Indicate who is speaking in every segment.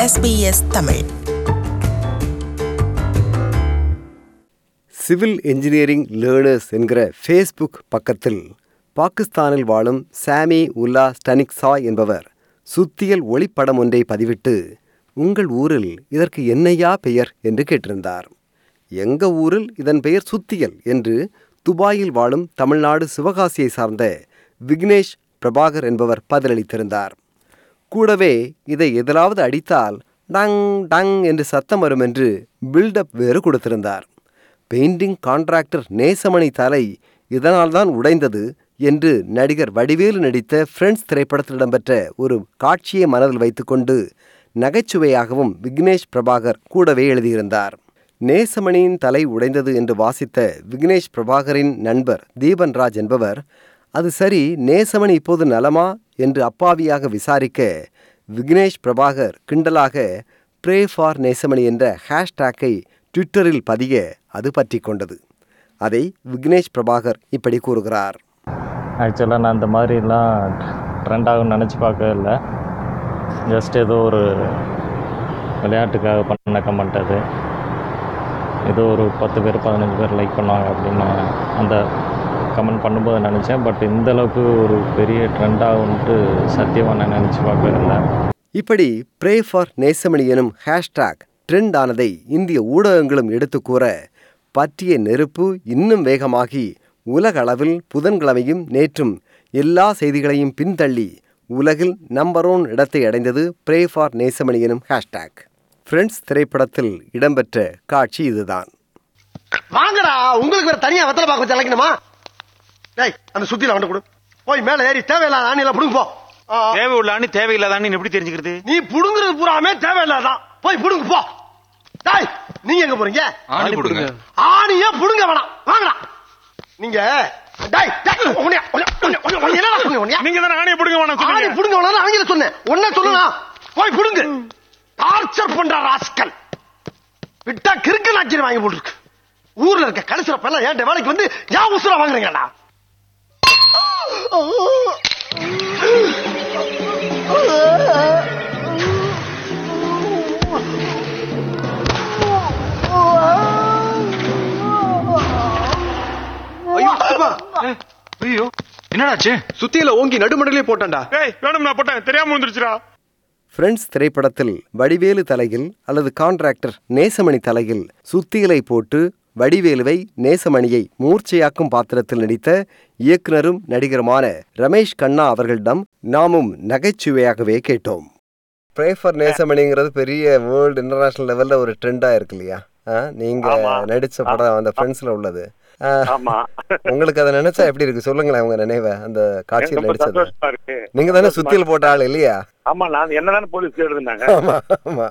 Speaker 1: SBS Tamil.
Speaker 2: Civil engineering learners என்கிற Facebook பக்கத்தில் பாகிஸ்தானில் வாழும் சாமி உல்லா ஸ்டனிக்ஸா என்பவர் சுத்தியல் ஒளிப்படம் ஒன்றை பதிவிட்டு, உங்கள் ஊரில் இதற்கு என்னையா பெயர் என்று கேட்டிருந்தார். எங்க ஊரில் இதன் பெயர் சுத்தியல் என்று துபாயில் வாழும் தமிழ்நாடு சிவகாசியை சார்ந்த விக்னேஷ் பிரபாகர் என்பவர் பதிலளித்திருந்தார். கூடவே இதை எதிலாவது அடித்தால் டங் டங் என்று சத்தம் வரும் என்று பில்டப் வேறு கொடுத்திருந்தார். பெயிண்டிங் கான்ட்ராக்டர் நேசமணி தலை இதனால்தான் உடைந்தது என்று நடிகர் வடிவேலு நடித்த ஃப்ரெண்ட்ஸ் திரைப்படத்தில் இடம்பெற்ற ஒரு காட்சியை மனதில் வைத்துக்கொண்டு நகைச்சுவையாகவும் விக்னேஷ் பிரபாகர் கூடவே எழுதியிருந்தார். நேசமணியின் தலை உடைந்தது என்று வாசித்த விக்னேஷ் பிரபாகரின் நண்பர் தீபன்ராஜ் என்பவர், அது சரி, நேசமணி இப்போது நலமா என்று அப்பாவியாக விசாரிக்க, விக்னேஷ் பிரபாகர் கிண்டலாக ப்ரே ஃபார் நேசமணி என்ற ஹேஷ்டேக்கை ட்விட்டரில் பதிய அது பற்றி கொண்டது. அதை விக்னேஷ் பிரபாகர் இப்படி கூறுகிறார்.
Speaker 3: ஆக்சுவலாக நான் இந்த மாதிரிலாம் ட்ரெண்ட் ஆகும்னு நினச்சி பார்க்கவே இல்லை. ஜஸ்ட் ஏதோ ஒரு விளையாட்டுக்காக பண்ண கமெண்ட் அது. ஏதோ ஒரு 10 பேர் 15 பேர் லைக் பண்ணுவாங்க அப்படின்னு அந்த கமெண்ட் பண்ணும்போது நினச்சேன். பட் இந்தளவுக்கு ஒரு பெரிய ட்ரெண்ட் ஆகும்ன்ட்டு சத்தியமாக நான் நினச்சி பார்க்கவே இல்லை.
Speaker 2: இப்படி ப்ரே ஃபார் நேசமணி எனும் ஹேஷ்டேக் ட்ரெண்ட் ஆனதை இந்திய ஊடகங்களும் எடுத்து கூற, பற்றிய நெருப்பு இன்னும் வேகமாகி உலக அளவில் புதன்கிழமையும் நேற்றும் எல்லா செய்திகளையும் பின்தள்ளி உலகில் நம்பர் 1 இடத்தை அடைந்தது ப்ரே ஃபார் நேசமணி எனும் ஹேஷ்டேக். ஃப்ரெண்ட்ஸ் திரைப்படத்தில் இடம்பெற்ற காட்சி இதுதான்.
Speaker 4: வாங்கடா, உங்களுக்கு வேற தனியா வெத்தலை பாக்க வச்சு அழைக்கணுமா? டேய், அந்த சுத்தில வந்து கொடு. போய் மேல ஏறி தேவையில்லாத ஆணி எல்லாம் புடுங்க போ.
Speaker 5: தேவை உள்ள ஆணி தேவையில்லாத ஆணி எப்படி தெரிஞ்சுக்கிறது?
Speaker 4: நீ புடுங்குறது பூராமே தேவையில்லாதான். போய் புடுங்க போ. டேய், நீங்க எங்க போறீங்க?
Speaker 5: ஆணி புடுங்க.
Speaker 4: ஆணியே புடுங்க வேணாம். வாங்கடா. நீங்க டேய் என்னடா சொன்னீங்க?
Speaker 5: நீங்க தான ஆணியை புடுங்க வேணாம் சொன்னீங்க.
Speaker 4: ஆணி புடுங்க வேணாம் அவங்கள சொன்னேன். ஒண்ணே சொல்லலாம். போய் புடுங்க. டார்ச்சர் பண்ற ராஸ்கல். விட்டா கிறுக்கு நாச்சி வாங்கி போட்டுருக்கு. ஊர்ல இருக்க கடைசிரப்ப எல்லாம் ஏன் வேலைக்கு வந்து யா உசுரா வாங்குறீங்கடா?
Speaker 5: ஐயோ, என்னடாச்சு?
Speaker 6: சுத்தியில ஓங்கி நடுமடலே போட்டான்டா.
Speaker 5: வேணும், நான் போட்டேன், தெரியாம வந்துருச்சுடா.
Speaker 2: ஃப்ரெண்ட்ஸ் திரைப்படத்தில் வடிவேலு தலையில் அல்லது கான்ட்ராக்டர் நேசமணி தலையில் சுத்தியலை போட்டு வடிவேலுவை நேசமணியை மூர்ச்சையாக்கும் பாத்திரத்தில் நடித்த இயக்குனரும் நடிகருமான ரமேஷ் கண்ணா அவர்களிடம் நாமும் நகைச்சுவையாகவே கேட்டோம். ப்ரே ஃபார் நேசமணிங்கிறது பெரிய வேர்ல்டு இன்டர்நேஷனல் லெவல்ல ஒரு ட்ரெண்டா இருக்கு இல்லையா? நீங்க நடிச்ச படம் அந்த ஃப்ரெண்ட்ஸ்ல உள்ளது. உங்களுக்கு அதை நினைச்சா எப்படி இருக்கு சொல்லுங்களேன், உங்க நினைவை அந்த காட்சியில் நடிச்சது. நீங்க தானே சுத்தியல் போட்ட ஆள் இல்லையா?
Speaker 7: ஆமா, நான் என்னதானே போலீஸ் தேடுதுனாங்க.
Speaker 2: ஆமா ஆமா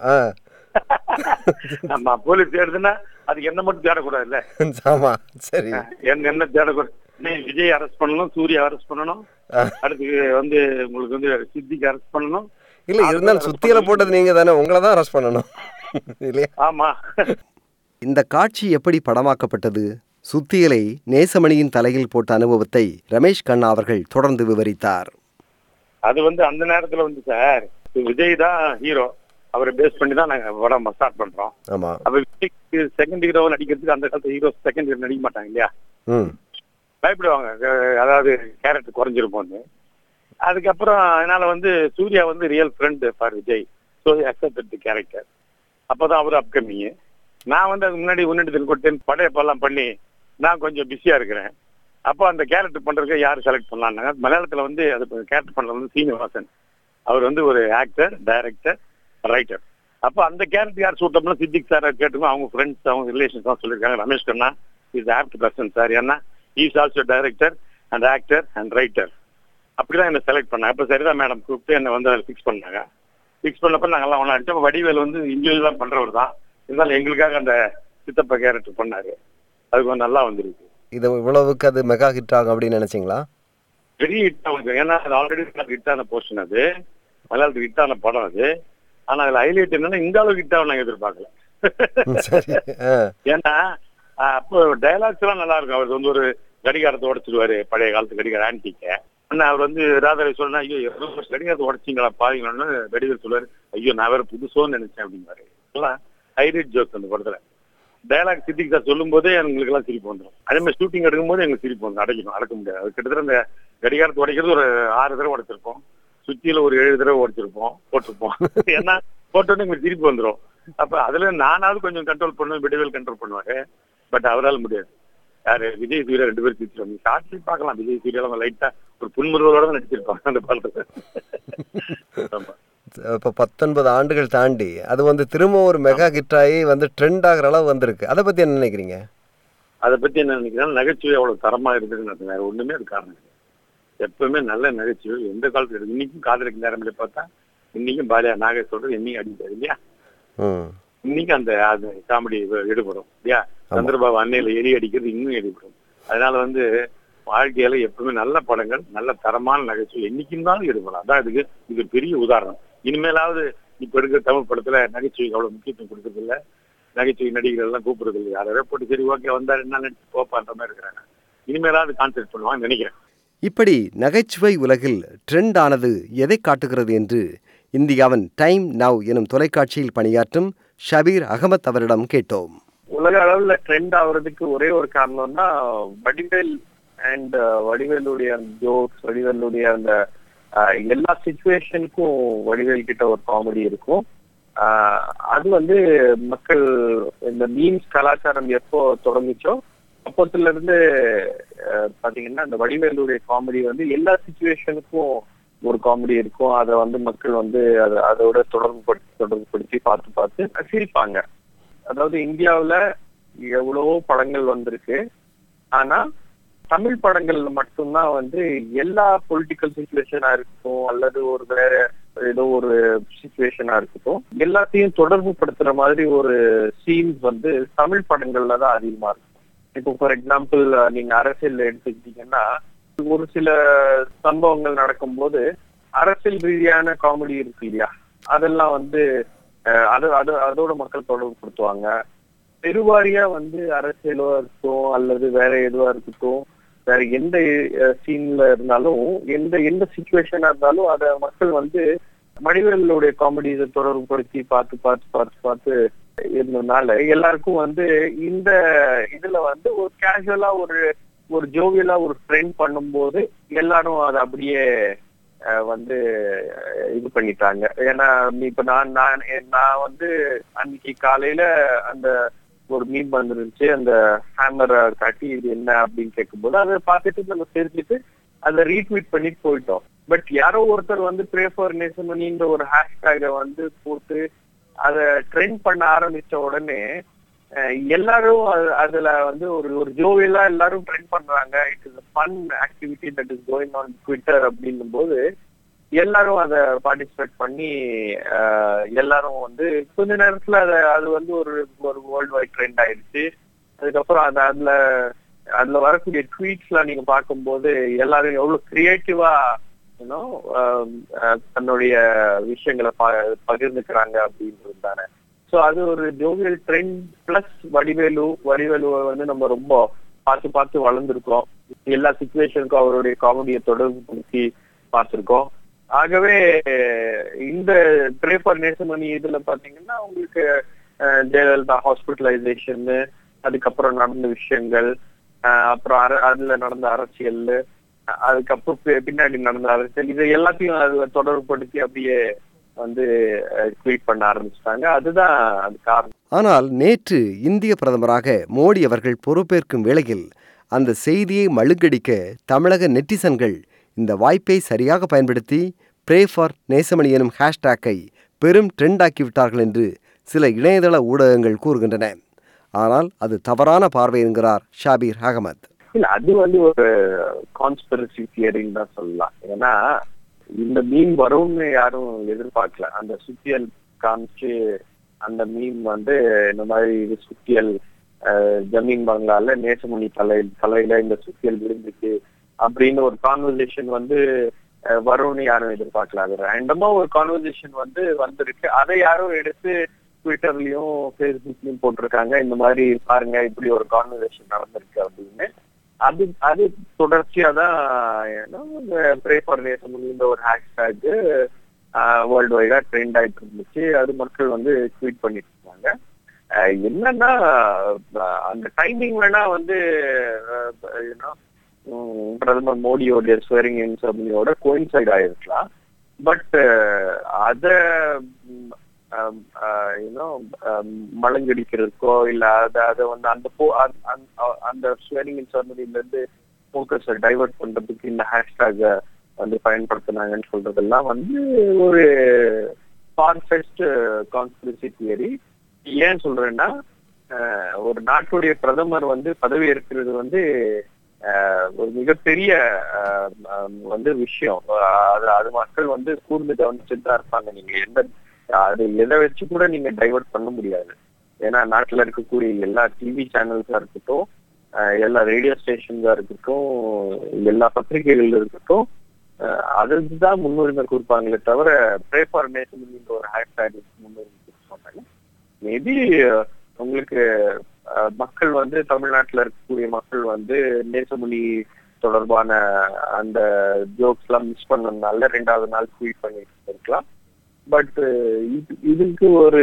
Speaker 7: ஆமா, போலீஸ் தேடுதுன்னா அதுக்கு என்ன மட்டும் தேடக்கூடாது இல்ல?
Speaker 2: ஆமா, சரி.
Speaker 7: என்ன தேடக்கூடாது? விஜய் அரெஸ்ட் பண்ணணும், சூர்யா அரெஸ்ட் பண்ணணும், அடுத்து வந்து உங்களுக்கு வந்து சித்திக்கு அரெஸ்ட் பண்ணணும்.
Speaker 2: இல்ல, இருந்தாலும் சுத்தியல போட்டது நீங்க தானே, உங்களை தான் அரெஸ்ட் பண்ணணும் இல்லையா?
Speaker 7: ஆமா.
Speaker 2: இந்த காட்சி எப்படி படமாக்கப்பட்டது? சுத்தியலை நேசமணியின் தலையில் போட்ட அனுபவத்தை ரமேஷ் கண்ணா அவர்கள் தொடர்ந்து விவரித்தார்.
Speaker 7: அது வந்து அந்த நேரத்துல வந்து சார், விஜய் தான் ஹீரோ, அவரை பேஸ் பண்ணி தான் நாங்க படம் ஸ்டார்ட் பண்றோம்.
Speaker 2: ஆமா.
Speaker 7: அப்ப விஜய்க்கு செகண்ட் ஹீரோ நடிக்கிறதுக்கு அந்த காலத்து ஹீரோ செகண்ட் ஹீரோ நடிக்க மாட்டாங்க இல்லையா? பயப்படுவாங்க, அதாவது கேரக்டர் குறைஞ்சிருப்போம்னு. அதுக்கப்புறம் அதனால வந்து சூர்யா வந்து real friend for Vijay, so accepted the character. அப்பதான் அவரு அப்கமிங். நான் வந்து அதுக்கு முன்னாடி திருக்கோட்டேன் படையப்பெல்லாம் பண்ணி நான் கொஞ்சம் பிஸியா இருக்கிறேன். அப்போ அந்த கேரக்டர் பண்றதுக்கு யார் செலக்ட் பண்ணலாம்னாங்க. மலையாளத்துல வந்து அது கேரக்டர் பண்றது வந்து சீனிவாசன். அவர் வந்து ஒரு ஆக்டர், டைரக்டர், ரைட்டர். அப்போ அந்த கேரக்டர் யார் சூட்டப்னா சித்திக் சார் கேட்டுக்கோ, அவங்க ஃப்ரெண்ட்ஸ், அவங்க ரிலேஷன்ஸ் தான் சொல்லியிருக்காங்க. Ramesh Kanna is apt person sir, ஏன்னா is also director and actor and writer. அப்படிதான் என்ன செலக்ட் பண்ணாங்க. அப்போ சரிதான் மேடம் கூப்பிட்டு என்னை வந்து அதில் ஃபிக்ஸ் பண்ணாங்க. ஃபிக்ஸ் பண்ணப்போ நாங்கெல்லாம் ஒன்றா அடிச்சோம். அப்போ வடிவேல் வந்து இண்டிவிஜுவலாக பண்றவர் தான், இருந்தாலும் எங்களுக்காக அந்த சித்தப்பா கேரக்டர் பண்ணாரு. அது கொஞ்சம் நல்லா வந்துருக்கு.
Speaker 2: இது இவ்வளவுக்கு அது மெகா ஹிட் ஆகும் அப்படின்னு நினைச்சீங்களா?
Speaker 7: பெரிய ஹிட் ஆகுது, ஏன்னா அது ஆல்ரெடி ஹிட்டான போர்ஷன், அது மலையாளத்துக்கு ஹிட்டான படம் அது. ஆனா அதுல ஹைலைட் என்னன்னா இந்த அளவுக்கு ஹிட் ஆகும் நாங்க எதிர்பார்க்கல. ஏன்னா அப்போ டைலாக்ஸ் எல்லாம் நல்லா இருக்கும். அவர் வந்து ஒரு கடிகாரத்தை உடைச்சிருவாரு, பழைய காலத்து கடிகார ஆன்டிக்க. ஆனா அவர் வந்து ராதாரை சொன்னா, ஐயோ கடிகாரத்தை உடச்சிங்களா பாருங்கன்னு வெடிவேல் சொல்லுவாரு. ஐயோ நான் வேற புதுசோன்னு நினைச்சேன் அப்படின்னாரு. எல்லாம் ஹைலைட் ஜோக் அந்த படத்துல. டயலாக் சித்திக் சார் சொல்லும் போதே எங்களுக்கு எல்லாம் சிரிப்பு வந்துடும். அதே மாதிரி ஷூட்டிங் எடுக்கும் போது எங்களுக்கு சிரிப்பு வந்து அடக்க முடியாது. அது கிட்டத்தட்ட அந்த கடிகாரத்தை உடைக்கிறது ஒரு 6 தடவை உடைச்சிருப்போம். சுத்தியில ஒரு 7 தடவை உடைச்சிருப்போம் போட்டிருப்போம். ஏன்னா போட்டோன்னு எங்களுக்கு சிரிப்பு வந்துடும். அப்ப அதுல நானாவது கொஞ்சம் கண்ட்ரோல் பண்ணுவேன், வெடிவேல் கண்ட்ரோல் பண்ணுவாரு. பட் அவரால் முடியாது. யாரு விஜய் சூர்யா 2 பேரும் சிரிச்சிருவாங்க. நீ ஷார்ட்லி பார்க்கலாம், விஜய் சூர்யா லைட்டா ஒரு புன்முறுவலோட தான் நடிச்சிருப்பாங்க அந்த படத்துல.
Speaker 2: இப்போ 19 ஆண்டுகள் தாண்டி அது வந்து திரும்ப ஒரு மெகா ஹிட்டாகி வந்து ட்ரெண்ட் ஆகிற அளவு வந்திருக்கு. அதை பத்தி என்ன நினைக்கிறீங்க?
Speaker 7: அதை பத்தி என்ன நினைக்கிறேன், நகைச்சுவை அவ்வளவு தரமா இருக்குதுன்னு வேற ஒண்ணுமே அது காரணம். எப்பவுமே நல்ல நகைச்சுவை எந்த காலத்துல இருக்கு. இன்னைக்கும் காதலுக்கு நேரம் பார்த்தா இன்னைக்கும் பாலியா நாகேஷ் சொல்றது என்னைக்கும் அடிப்பாரு இல்லையா? இன்னைக்கு அந்த காமெடி ஈடுபடும் இல்லையா? சந்திரபாபு அன்னையில எரி அடிக்கிறது இன்னும் ஈடுபடும். அதனால வந்து வாழ்க்கையில எப்பவுமே நல்ல படங்கள், நல்ல தரமான நகைச்சுவை என்னைக்கும் தான் ஈடுபடும். அதான் இது பெரிய உதாரணம். இனிமேலாவது இப்ப இருக்கிற தமிழ் படத்துல நகைச்சுவைக்கு அவ்வளவு முக்கியத்துவம் கொடுக்கறது இல்ல. நகைச்சுவை நடிகர்கள் எல்லாம் கூப்பிடுறது இல்லை. யாராவது போட்டு சரி ஓகே வந்தா என்ன நடிச்சு போப்பான்ற மாதிரி இருக்கிறாங்க. இனிமேலாவது கான்சென்ட்ரேட் பண்ணுவாங்கன்னு நினைக்கிறேன்.
Speaker 2: இப்படி நகைச்சுவை உலகில் ட்ரெண்ட் ஆனது எதை காட்டுகிறது என்று இந்தியாவின் டைம் நவ் எனும் தொலைக்காட்சியில் பணியாற்றும் ஷபீர் அகமத் அவரிடம் கேட்டோம்.
Speaker 1: உலக அளவுல ட்ரெண்ட் ஆகுறதுக்கு ஒரே ஒரு காரணம்னா வடிவேல் அண்ட் வடிவேலுடைய ஜோக்ஸ், வடிவேலுடைய அந்த எல்லா சிச்சுவேஷனுக்கும் வடிவேல் கிட்ட ஒரு காமெடி இருக்கும். அது வந்து மக்கள் இந்த மீம்ஸ் கலாச்சாரம் எப்போ தொடங்குச்சோ அப்போத்துல இருந்து பாத்தீங்கன்னா அந்த வடிவேலுடைய காமெடி வந்து எல்லா சிச்சுவேஷனுக்கும் ஒரு காமெடி இருக்கும். அதை வந்து மக்கள் வந்து அதோட தொடர்புபடுத்தி பார்த்து சிரிப்பாங்க. அதாவது இந்தியாவுல எவ்வளவோ படங்கள் வந்திருக்கு. ஆனா தமிழ் படங்கள்ல மட்டும்தான் வந்து எல்லா பொலிட்டிக்கல் சிச்சுவேஷனா இருக்கட்டும் அல்லது ஒரு வேற ஏதோ ஒரு சிச்சுவேஷனா இருக்கட்டும் எல்லாத்தையும் தொடர்பு படுத்துற மாதிரி ஒரு சீன்ஸ் வந்து தமிழ் படங்கள்ல தான் அதிகமா இருக்கும். இப்போ ஃபார் எக்ஸாம்பிள் நீங்க அரசியல் எடுத்துக்கிட்டீங்கன்னா ஒரு சில சம்பவங்கள் நடக்கும் போது அரசியல் ரீதியான காமெடி இருக்கு இல்லையா, அதெல்லாம் வந்து அதோட மக்கள் தொடர்பு படுத்துவாங்க. பெருவாரியா வந்து அரசியலோ இருக்கட்டும் அல்லது வேற எதுவா இருக்கட்டும், வேற எந்த சீன்ல இருந்தாலும் எந்த சிச்சுவேஷனா இருந்தாலும் அத மக்கள் வந்து வடிவேலுடைய காமெடியை தொடர்பு படுத்தி பார்த்து இருந்ததுனால எல்லாருக்கும் வந்து இந்த இதுல வந்து ஒரு கேஷுவலா ஒரு ஜோவியலா ஒரு ட்ரெண்ட் பண்ணும்போது எல்லாரும் அதை அப்படியே வந்து இது பண்ணிட்டாங்க. ஏன்னா இப்ப நான் வந்து அன்னைக்கு காலையில அந்த ஒரு மீம் வந்துருந்துச்சு, அந்த ஹேமரை காட்டி இது என்ன அப்படின்னு கேட்கும்போது அதை பார்த்துட்டு நம்ம தெரிஞ்சுட்டு அதை ரீட்வீட் பண்ணிட்டு போயிட்டோம். பட் யாரோ ஒருத்தர் வந்து ப்ரே ஃபார் நேசமணின்ற ஒரு ஹேஷ்டேக வந்து போட்டு அதை ட்ரெண்ட் பண்ண ஆரம்பிச்ச உடனே எல்லாரும் அதுல வந்து ஒரு ஜோவியலா எல்லாரும் ட்ரெண்ட் பண்றாங்க. It is fun activity that is going on Twitter அப்படின்னும் போது எல்லாரும் அதை பார்ட்டிசிபேட் பண்ணி எல்லாரும் வந்து கொஞ்ச நேரத்துல அது வந்து ஒரு வேர்ல்டு வைட் ட்ரெண்ட் ஆயிடுச்சு. அதுக்கப்புறம் அதுல வரக்கூடிய ட்வீட்ஸ் எல்லாம் நீங்க பார்க்கும்போது எல்லாரும் எவ்வளவு கிரியேட்டிவா தன்னுடைய விஷயங்களை பகிர்ந்துக்கிறாங்க அப்படின்றது தானே. ஸோ அது ஒரு ஜோவியல் ட்ரெண்ட் பிளஸ் வடிவேலுவை வந்து நம்ம ரொம்ப பார்த்து வளர்ந்துருக்கோம். எல்லா சிச்சுவேஷனுக்கும் அவருடைய காமெடியை தொடர்பு படுத்தி பார்த்திருக்கோம். ஆகவே இந்த ப்ரே ஃபார் நேசமணி இதுல பாத்தீங்கன்னா உங்களுக்கு ஜெயலலிதா ஹாஸ்பிட்டலைசேஷன், அதுக்கப்புறம் நடந்த விஷயங்கள், அப்புறம் அதுல நடந்த அரசியல், அதுக்கப்புறம் பின்னாடி நடந்த அரசியல், இது எல்லாத்தையும் அது தொடர்புபடுத்தி அப்படியே வந்து ட்வீட் பண்ண ஆரம்பிச்சிட்டாங்க. அதுதான் அது காரணம்.
Speaker 2: ஆனால் நேற்று இந்திய பிரதமராக மோடி அவர்கள் பொறுப்பேற்கும் வேளையில் அந்த செய்தியை மழுங்கடிக்க தமிழக நெட்டிசன்கள் இந்த வாய்ப்பை சரியாக பயன்படுத்தி ப்ரே ஃபார் நேசமணி எனும் ஹேஷ்டேக்கை பெரும் ட்ரெண்ட் ஆக்கிவிட்டார்கள் என்று சில இணையதள ஊடகங்கள் கூறுகின்றன. ஆனால் அது தவறான பார்வை என்கிறார் ஷபீர் அகமத்.
Speaker 1: இல்ல, அது வந்து ஒரு கான்ஸ்பிரசி தியரின்னு தான் சொல்லலாம். ஏன்னா இந்த மீம் வரும்னு யாரும் எதிர்பார்க்கல. அந்த சுத்தியல் காமிச்சு அந்த மீம் வந்து இந்த மாதிரி இது சுத்தியல் ஜமீன் பங்களால நேசமணி தலையில இந்த சுத்தியல் விழுந்துச்சு அப்படின்னு ஒரு கான்வர்சேஷன் வந்து வரும்னு யாரும் எதிர்பார்க்கல. அது ரேண்டமா ஒரு கான்வர்சேஷன் வந்து வந்திருக்கு. அதை யாரும் எடுத்து ட்விட்டர்லயும் ஃபேஸ்புக்லயும் போட்டிருக்காங்க, இந்த மாதிரி பாருங்க இப்படி ஒரு கான்வர்சேஷன் நடந்திருக்கு அப்படின்னு. அது தொடர்ச்சியா தான் ப்ரே ஃபார் நேசம்ன்ற ஒரு ஹேஷ்டேக் வேர்ல்டு வைடா ட்ரெண்ட் ஆயிட்டு இருந்துச்சு. அது மக்கள் வந்து ட்வீட் பண்ணிட்டு இருந்தாங்க. என்னன்னா அந்த டைமிங் வேணா வந்து பிரதமர் மோடியோட ஸ்வேரிங் இன் செரமனியோட கோயின்சைட் ஆயிருக்கலாம். பட் அத மலங்கடிக்கிறதுக்கோ இல்ல அத வந்து அந்த ஸ்வேரிங் இன் செரமனில இருந்து போக்கஸை டைவர்ட் பண்றதுக்கு இந்த ஹேஷ்டாக வந்து பயன்படுத்தினாங்கன்னு சொல்றதெல்லாம் வந்து ஒரு ஃபார்-ஃபெச்ட் கான்ஸ்பிரசி தியரி. ஏன் சொல்றேன்னா, ஒரு நாட்டுடைய பிரதமர் வந்து பதவி இருக்கிறது வந்து ஒரு மிகப்பெரிய வந்து விஷயம். அது மக்கள் வந்து கூர்ந்து கவனிச்சுட்டு தான் இருப்பாங்க. நீங்க அது எதை வச்சு கூட நீங்க டைவர்ட் பண்ண முடியாது. ஏன்னா நாட்டுல இருக்கக்கூடிய எல்லா டிவி சேனல்ஸா இருக்கட்டும், எல்லா ரேடியோ ஸ்டேஷன்ஸா இருக்கட்டும், எல்லா பத்திரிகைகள் இருக்கட்டும், அதுதான் முன்னுரிமை கொடுப்பாங்களே தவிர ப்ரே ஃபார் நேசம்ன்ற ஒரு ஹேஷ்டேக் முன்னுரிமை கொடுப்பாங்க. மேபி உங்களுக்கு மக்கள் வந்து தமிழ்நாட்டுல இருக்கக்கூடிய மக்கள் வந்து நேசமொழி தொடர்பான அந்த ஜோக்ஸ் எல்லாம் மிஸ் பண்ணதுனால 2வது நாள் ட்வீட் பண்ணிட்டு இருக்கலாம். பட் இதுக்கு ஒரு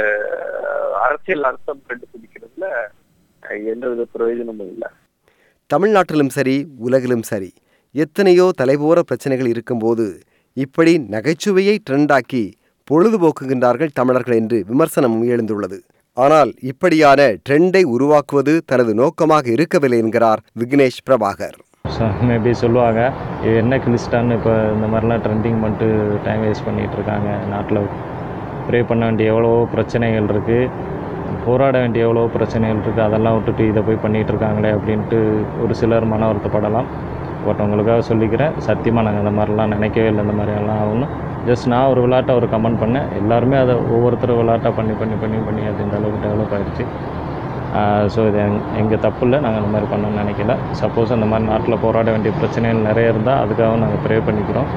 Speaker 1: அரசியல் அர்த்தம் கண்டுபிடிக்கிறதுல எந்தவித பிரயோஜனமும் இல்லை.
Speaker 2: தமிழ்நாட்டிலும் சரி உலகிலும் சரி எத்தனையோ தலைபோற பிரச்சனைகள் இருக்கும்போது இப்படி நகைச்சுவையை ட்ரெண்டாக்கி பொழுதுபோக்குகின்றார்கள் தமிழர்கள் என்று விமர்சனம் எழுந்துள்ளது. ஆனால் இப்படியான ட்ரெண்டை உருவாக்குவது தனது நோக்கமாக இருக்கவில்லை என்கிறார் விக்னேஷ் பிரபாகர்.
Speaker 3: மேபி சொல்லுவாங்க, இது என்ன கிளிஸ்டான்னு இப்போ இந்த மாதிரிலாம் ட்ரெண்டிங் பண்ணிட்டு டைம் வேஸ்ட் பண்ணிகிட்டு இருக்காங்க. நாட்டில் ப்ரே பண்ண வேண்டிய எவ்வளோ பிரச்சனைகள் இருக்குது, போராட வேண்டிய எவ்வளோ பிரச்சனைகள் இருக்குது, அதெல்லாம் விட்டுட்டு இதை போய் பண்ணிகிட்டு இருக்காங்களே அப்படின்ட்டு ஒரு சிலர் மன வருத்தப்படலாம். பட் உங்களுக்காக சொல்லிக்கிறேன், சத்தியமாக நாங்கள் இந்த மாதிரிலாம் நினைக்கவே இல்லை. இந்த மாதிரியெல்லாம் ஆகணும். ஜஸ்ட் நான் ஒரு விளையாட்டை ஒரு கமெண்ட் பண்ணேன். எல்லாருமே அதை ஒவ்வொருத்தரும் விளையாட்டாக பண்ணி அது இந்த அளவுக்கு டெவலப் ஆகிடுச்சு. ஸோ இது எங்கள் தப்பு இல்லை, நாங்கள் இந்த மாதிரி பண்ணணும்னு நினைக்கல. சப்போஸ் அந்த மாதிரி நாட்டில் போராட வேண்டிய பிரச்சனைகள் நிறைய இருந்தால் அதுக்காக நாங்கள் ப்ரே பண்ணிக்கிறோம்.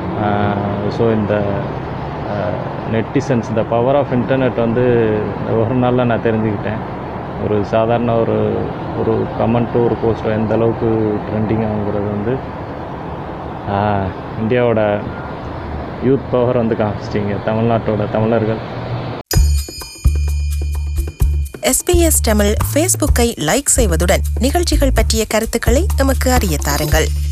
Speaker 3: ஸோ இந்த நெட்டிசன்ஸ், இந்த பவர் ஆஃப் இன்டர்நெட் வந்து ஒரு நாளில் நான் தெரிஞ்சுக்கிட்டேன். ஒரு சாதாரண ஒரு கமெண்ட்டோ ஒரு போஸ்ட்டோ எந்த அளவுக்கு ட்ரெண்டிங் ஆகுங்கிறது வந்து இந்தியாவோட யூத் பவர் வந்து காமிச்சிட்டிங்க, தமிழ்நாட்டோட தமிழர்கள்.
Speaker 8: SBS தமிழ் ஃபேஸ்புக்கை லைக் செய்வதுடன் நிகழ்ச்சிகள் பற்றிய கருத்துக்களை நமக்கு அறிய தாருங்கள்.